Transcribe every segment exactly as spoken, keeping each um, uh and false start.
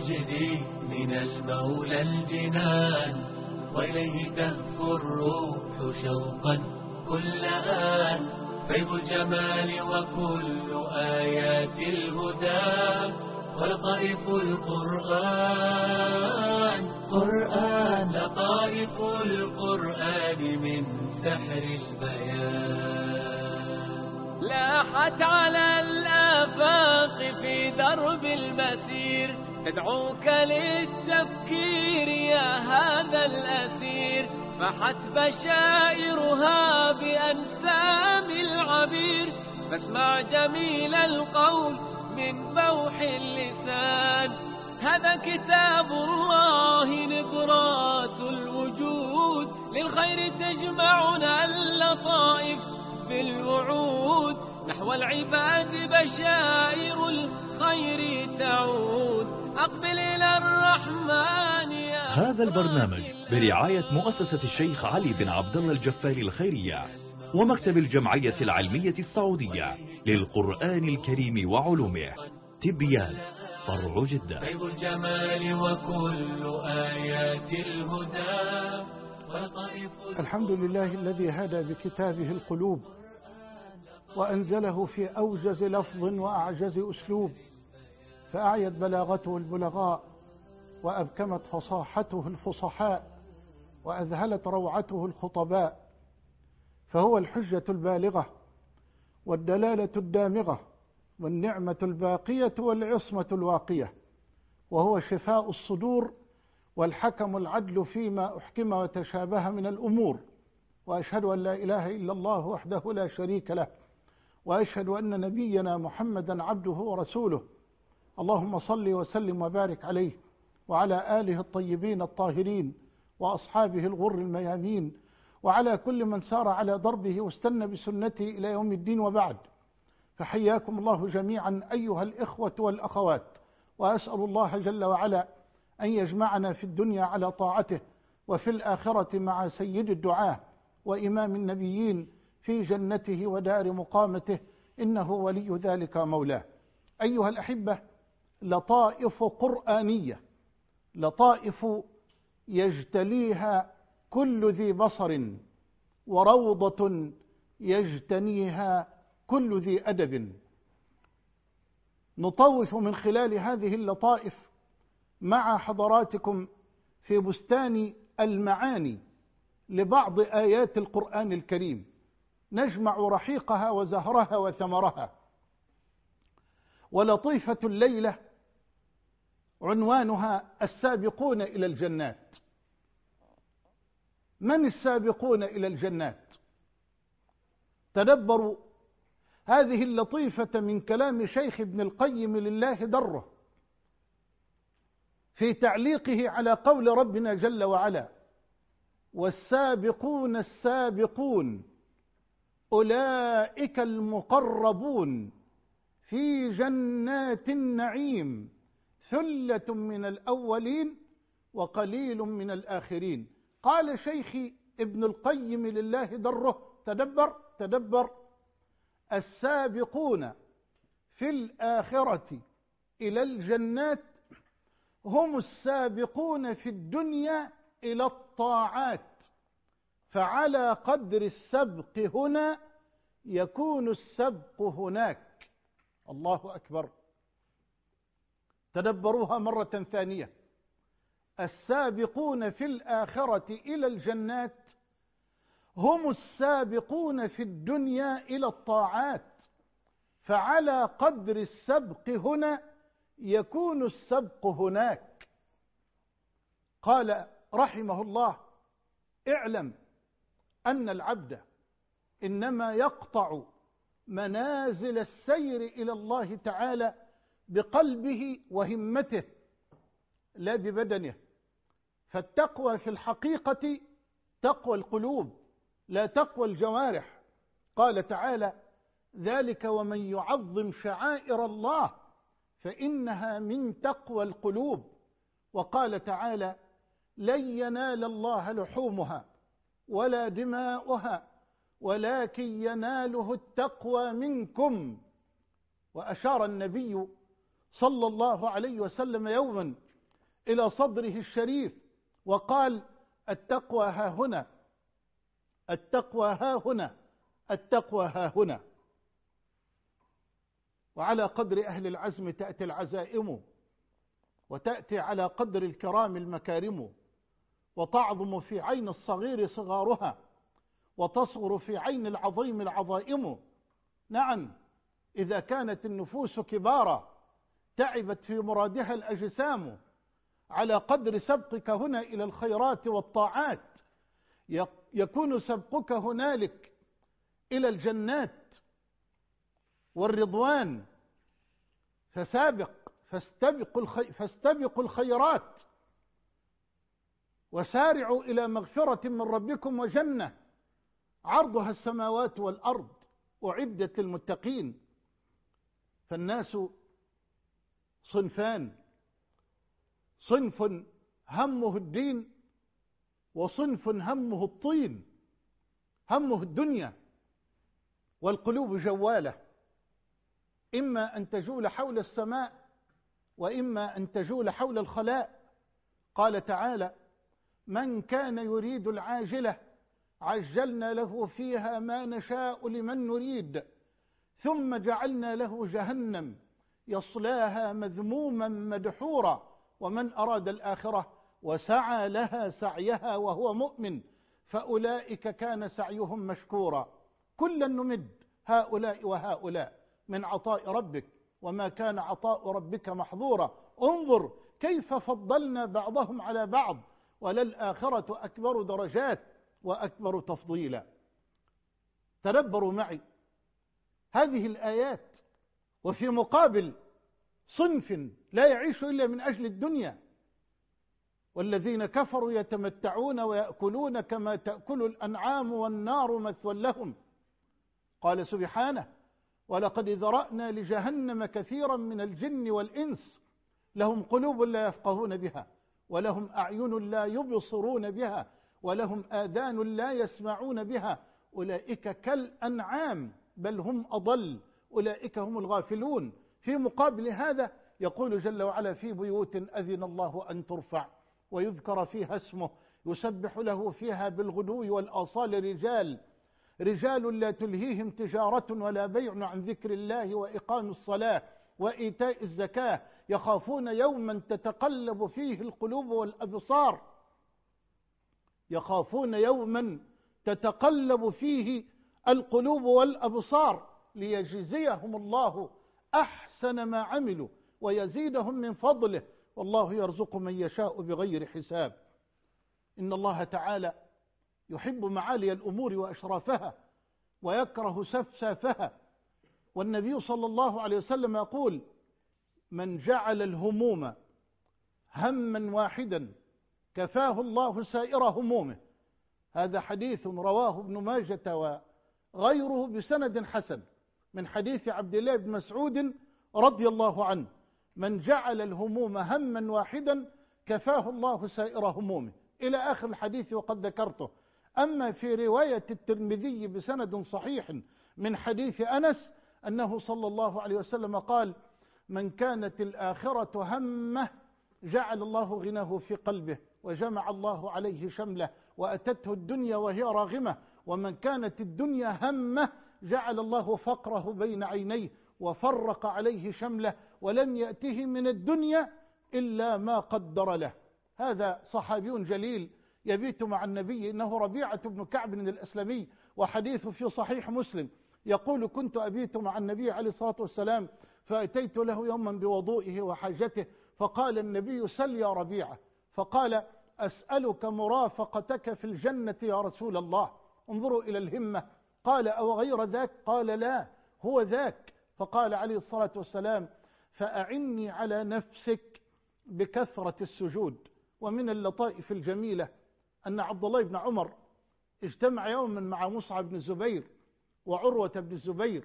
تجري من المولى الجنان، وإليه تهفو الروح شوقا كل آن. فيض الجمال وكل آيات الهدى، ولطائف القرآن قرآن لطائف القرآن من سحر البيان. لاحت على الآفاق في درب المسير، تدعوك للتفكير يا هذا الأسير. فحت بشائرها بأنسام العبير، فاسمع جميل القول من بوح اللسان. هذا كتاب الله نبرات الوجود، للخير تجمعنا اللطائف بالوعود. نحو العباد بشائر الخير تعود، أقبل إلى الرحمن يا هذا البرنامج برعاية مؤسسة الشيخ علي بن عبد الله الجفاري الخيرية ومكتب الجمعية العلمية السعودية للقرآن الكريم وعلومه. تبيان فرع جدة. طيب الجمال وكل آيات الهدى. الحمد لله الذي هدى بكتابه القلوب، وأنزله في أوجز لفظ وأعجز أسلوب، فأعيت بلاغته البلغاء، وأبكمت فصاحته الفصحاء، وأذهلت روعته الخطباء. فهو الحجة البالغة والدلالة الدامغة والنعمة الباقية والعصمة الواقية، وهو شفاء الصدور والحكم العدل فيما أحكم وتشابه من الأمور. وأشهد أن لا إله إلا الله وحده لا شريك له، وأشهد أن نبينا محمدا عبده ورسوله. اللهم صل وسلم وبارك عليه وعلى آله الطيبين الطاهرين وأصحابه الغر الميامين، وعلى كل من سار على ضربه واستنى بسنته إلى يوم الدين. وبعد، فحياكم الله جميعا أيها الإخوة والأخوات، وأسأل الله جل وعلا أن يجمعنا في الدنيا على طاعته، وفي الآخرة مع سيد الدعاة وإمام النبيين في جنته ودار مقامته، إنه ولي ذلك مولاه. أيها الأحبة، لطائف قرآنية، لطائف يجتليها كل ذي بصر، وروضة يجتنيها كل ذي أدب. نطوف من خلال هذه اللطائف مع حضراتكم في بستان المعاني لبعض آيات القرآن الكريم، نجمع رحيقها وزهرها وثمرها. ولطيفة الليلة عنوانها السابقون إلى الجنات. من السابقون إلى الجنات؟ تدبروا هذه اللطيفة من كلام شيخ ابن القيم لله دره في تعليقه على قول ربنا جل وعلا: والسابقون السابقون أولئك المقربون في جنات النعيم ثلة من الأولين وقليل من الآخرين. قال شيخي ابن القيم لله دره، تدبر تدبر السابقون في الآخرة إلى الجنات هم السابقون في الدنيا إلى الطاعات، فعلى قدر السبق هنا يكون السبق هناك. الله أكبر. تدبروها مرة ثانية: السابقون في الآخرة إلى الجنات هم السابقون في الدنيا إلى الطاعات، فعلى قدر السبق هنا يكون السبق هناك. قال رحمه الله: اعلم أن العبد إنما يقطع منازل السير إلى الله تعالى بقلبه وهمته لا ببدنه، فالتقوى في الحقيقة تقوى القلوب لا تقوى الجوارح. قال تعالى: ذلك ومن يعظم شعائر الله فإنها من تقوى القلوب. وقال تعالى: لن ينال الله لحومها ولا دماؤها ولكن يناله التقوى منكم. وأشار النبي صلى الله عليه وسلم يوما إلى صدره الشريف وقال: التقوى ها هنا، التقوى ها هنا، التقوى ها هنا. وعلى قدر أهل العزم تأتي العزائم، وتأتي على قدر الكرام المكارم، وتعظم في عين الصغير صغارها، وتصغر في عين العظيم العظائم. نعم، إذا كانت النفوس كبارا تعبت في مرادها الأجسام، على قدر سبقك هنا إلى الخيرات والطاعات يكون سبقك هنالك إلى الجنات والرضوان. فسابق فاستبقوا الخي فاستبقوا الخيرات وسارعوا إلى مغفرة من ربكم وجنة عرضها السماوات والأرض أعدت للمتقين. فالناس صنفان: صنف همه الدين، وصنف همه الطين، همه الدنيا. والقلوب جوالة، إما أن تجول حول السماء وإما أن تجول حول الخلاء. قال تعالى: من كان يريد العاجلة عجلنا له فيها ما نشاء لمن نريد ثم جعلنا له جهنم يصلاها مذموما مدحورا ومن أراد الآخرة وسعى لها سعيها وهو مؤمن فأولئك كان سعيهم مشكورا. كلا نمد هؤلاء وهؤلاء من عطاء ربك وما كان عطاء ربك محظورا. انظر كيف فضلنا بعضهم على بعض وللآخرة أكبر درجات وأكبر تفضيلا. تدبروا معي هذه الآيات. وفي مقابل صنف لا يعيش إلا من أجل الدنيا، والذين كفروا يتمتعون ويأكلون كما تأكل الأنعام والنار مثوى لهم. قال سبحانه: ولقد ذرأنا لجهنم كثيرا من الجن والإنس لهم قلوب لا يفقهون بها ولهم أعين لا يبصرون بها ولهم آذان لا يسمعون بها أولئك كالأنعام بل هم أضل أولئك هم الغافلون. في مقابل هذا يقول جل وعلا: في بيوت أذن الله أن ترفع ويذكر فيها اسمه يسبح له فيها بالغدو والآصال رجال رجال لا تلهيهم تجارة ولا بيع عن ذكر الله وإقام الصلاة وإيتاء الزكاة يخافون يوما تتقلب فيه القلوب والأبصار يخافون يوما تتقلب فيه القلوب والأبصار ليجزيهم الله أحسن ما عملوا ويزيدهم من فضله والله يرزق من يشاء بغير حساب. إن الله تعالى يحب معالي الأمور وأشرافها ويكره سفسافها. والنبي صلى الله عليه وسلم يقول: من جعل الهموم هما واحدا كفاه الله سائر همومه. هذا حديث رواه ابن ماجة وغيره بسند حسن من حديث عبد الله بن مسعود رضي الله عنه: من جعل الهموم هما واحدا كفاه الله سائر همومه، إلى آخر الحديث وقد ذكرته. أما في رواية الترمذي بسند صحيح من حديث أنس أنه صلى الله عليه وسلم قال: من كانت الآخرة همه جعل الله غناه في قلبه وجمع الله عليه شمله وأتته الدنيا وهي راغمة، ومن كانت الدنيا همه جعل الله فقره بين عينيه وفرق عليه شمله ولم يأته من الدنيا إلا ما قدر له. هذا صحابي جليل يبيت مع النبي، إنه ربيعة بن كعب الأسلمي، وحديث في صحيح مسلم يقول: كنت أبيت مع النبي عليه الصلاة والسلام فأتيت له يوما بوضوئه وحاجته فقال النبي: سل يا ربيعة. فقال: أسألك مرافقتك في الجنة يا رسول الله. انظروا إلى الهمة. قال: أو غير ذاك؟ قال: لا، هو ذاك. فقال عليه الصلاة والسلام: فأعني على نفسك بكثرة السجود. ومن اللطائف الجميلة أن عبد الله بن عمر اجتمع يوما مع مصعب بن الزبير وعروة بن الزبير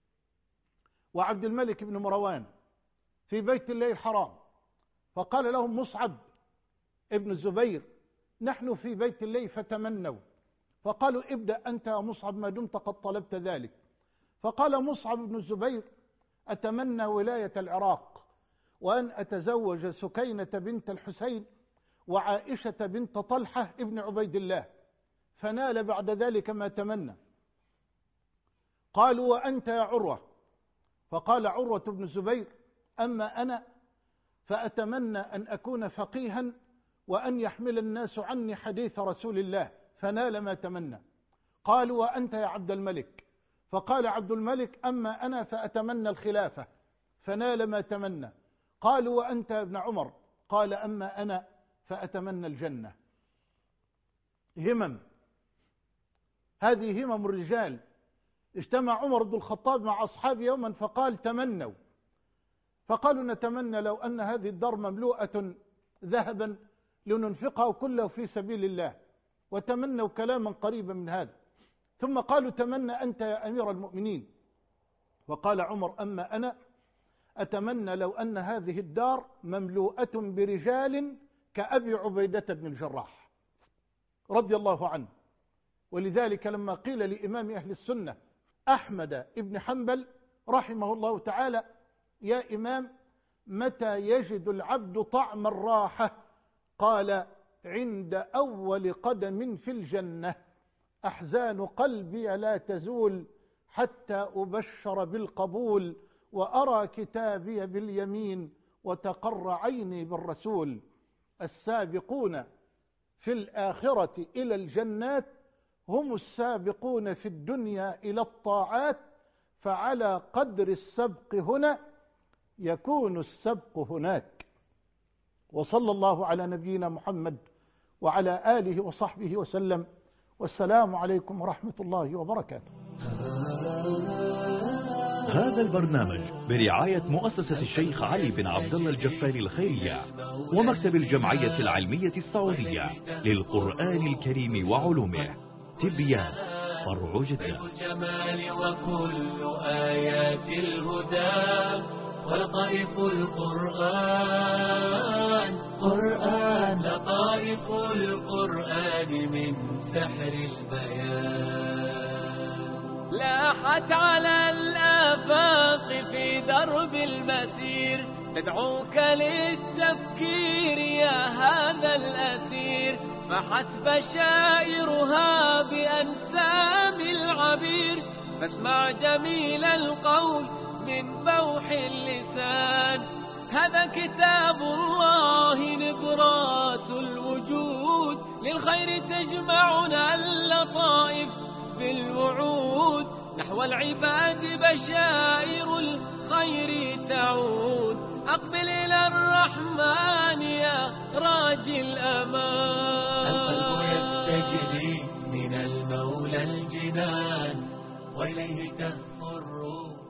وعبد الملك بن مروان في بيت الله الحرام، فقال لهم مصعب ابن الزبير: نحن في بيت الله فتمنوا. فقالوا: ابدأ أنت يا مصعب ما دمت قد طلبت ذلك. فقال مصعب بن الزبير: أتمنى ولاية العراق وأن أتزوج سكينة بنت الحسين وعائشة بنت طلحة ابن عبيد الله، فنال بعد ذلك ما تمنى. قالوا وأنت يا عروة؟ فقال عروة بن الزبير أما أنا فأتمنى أن أكون فقيها وأن يحمل الناس عني حديث رسول الله، فنال ما تمنى. قالوا وأنت يا عبد الملك؟ فقال عبد الملك أما أنا فأتمنى الخلافة، فنال ما تمنى. قالوا وأنت يا ابن عمر؟ قال أما أنا فأتمنى الجنة. همم، هذه همم الرجال. اجتمع عمر بن الخطاب مع أصحابه يوما فقال تمنوا، فقالوا نتمنى لو أن هذه الدار مملوءة ذهبا لننفقه كله في سبيل الله، وتمنوا كلاما قريبا من هذا. ثم قالوا تمنى أنت يا أمير المؤمنين. وقال عمر أما أنا أتمنى لو أن هذه الدار مملوءة برجال كأبي عبيدة بن الجراح رضي الله عنه. ولذلك لما قيل لإمام أهل السنة أحمد بن حنبل رحمه الله تعالى يا إمام متى يجد العبد طعم الراحة؟ قال عند أول قدم في الجنة. أحزان قلبي لا تزول حتى أبشر بالقبول، وأرى كتابي باليمين وتقر عيني بالرسول. السابقون في الآخرة إلى الجنات هم السابقون في الدنيا إلى الطاعات، فعلى قدر السبق هنا يكون السبق هناك. وصلى الله على نبينا محمد وعلى آله وصحبه وسلم، والسلام عليكم ورحمة الله وبركاته. هذا البرنامج برعاية مؤسسة الشيخ علي بن عبد الله الجفاري الخيرية ومكتب الجمعية العلمية السعودية للقرآن الكريم وعلومه. تبيان فرع جدة. الجمال وكل آيات الهدى ولطائف القرآن قرآن لطائف القرآن من سحر البيان. لاحت على الآفاق في درب المسير تدعوك للتفكير يا هذا الأسير، فحسب شائرها بأنسام العبير، فاسمع جميل القول من فوح اللسان. هذا كتاب الله نبرات الوجود، للخير تجمعنا اللطائف بالوعود، نحو العباد بشائر الخير تعود. أقبل إلى الرحمن يا راجي الأمان. القلب يستجري من المولى الجنان، وإليه تهفو الروح